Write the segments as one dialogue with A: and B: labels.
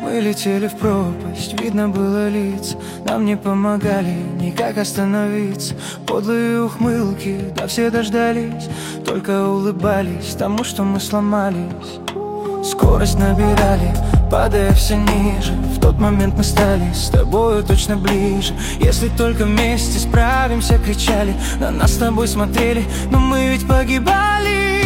A: Мы летели в пропасть, видно было лица. Нам не помогали никак остановиться. Подлые ухмылки, да все дождались, только улыбались тому, что мы сломались. Скорость набирали, падая все ниже. В тот момент мы стали с тобою точно ближе. Если только вместе справимся, кричали. На нас с тобой смотрели, но мы ведь погибали.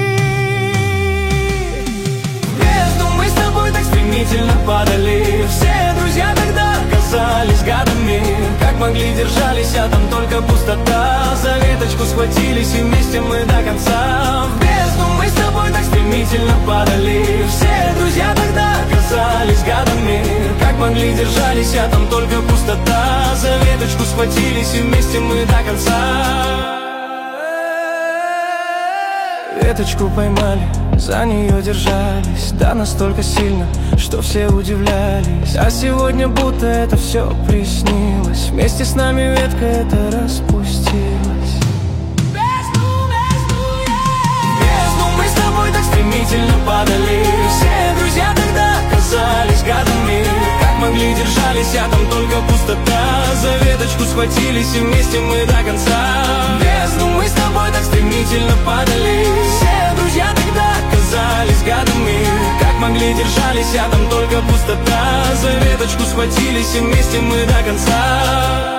A: В бездну мы с тобой так стремительно падали. Все друзья тогда оказались гадами. Как могли, держались, а там только пустота. За веточку схватились, и вместе мы до конца. В бездну мы с тобой так стремительно падали. Все друзья тогда оказались гадами. Как могли, держались, а там только пустота. За веточку схватились, и вместе мы до конца. Веточку поймали, за нее держались. Да настолько сильно, что все удивлялись. А сегодня будто это все приснилось. Вместе с нами ветка эта распустилась. Бездну мы с тобой так стремительно падали. Все друзья тогда оказались гадами. Как могли, держались, а там только пустота. За веточку схватились, и вместе мы до конца. Бездну мы с тобой так стремительно падали. Все друзья тогда оказались гадами. Как могли, держались, а там только пустота. За веточку схватились, и вместе мы до конца.